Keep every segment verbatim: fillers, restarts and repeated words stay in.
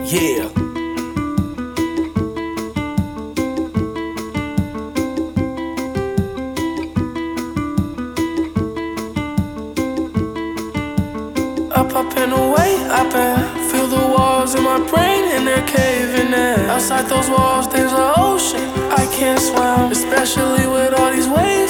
Yeah. Up, up and away, up and feel the walls in my brain and they're caving in. Outside those walls, there's an ocean I can't swim, especially with all these waves.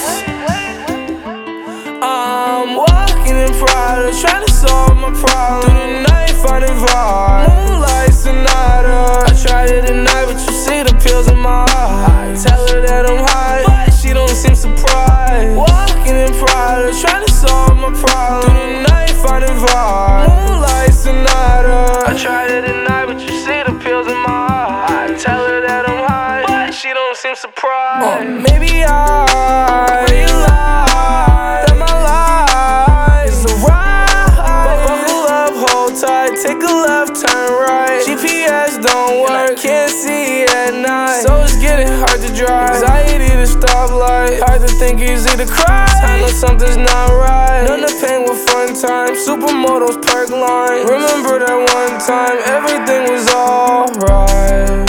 I'm walking in pride, trying to solve my problem. Through the night, finding vibe. Moonlight sonata. I tried it at night, but you see the pills in my eyes. Tell her that I'm high, but she don't seem surprised. Walking in pride, trying to solve my problem. Through the night, finding vibe. Moonlight sonata. I tried it at night, but you see the pills in my eyes. Tell her that I'm high, but she don't seem surprised. uh, Maybe I realize that my life is a ride. Buckle up, hold tight, take a left, turn right. G P S don't work, can't see at night, so it's getting hard to drive. Anxiety to stoplight, hard to think, easy to cry. I know something's not right, none of pain with fun time. Supermodels, perk line. Remember that one time, everything was alright.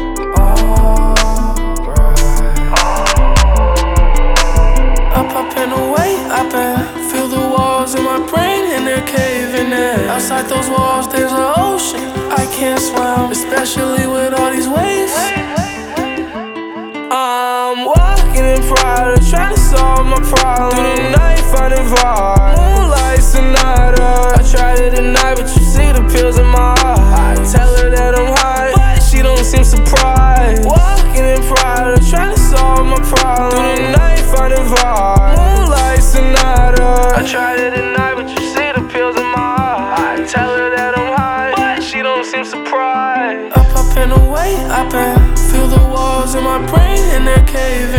Up, up and away, up and feel the walls in my brain and they're caving in. Outside those walls, there's an ocean I can't swim, especially with all these waves. I'm walking in pride, trying to solve my problem. Through the night, finding vibe. Moonlight sonata. I tried it at night, but you see the pills in my eyes. Tell her that I'm high, but she don't seem surprised. Walking in pride, trying to solve my problem. Through the night, finding vibe. Moonlight sonata. I tried it at night, but you see the pills in my eyes. Tell her that I'm high, but she don't seem surprised. Up, up and away, up and feel the walls in my brain and they're caving.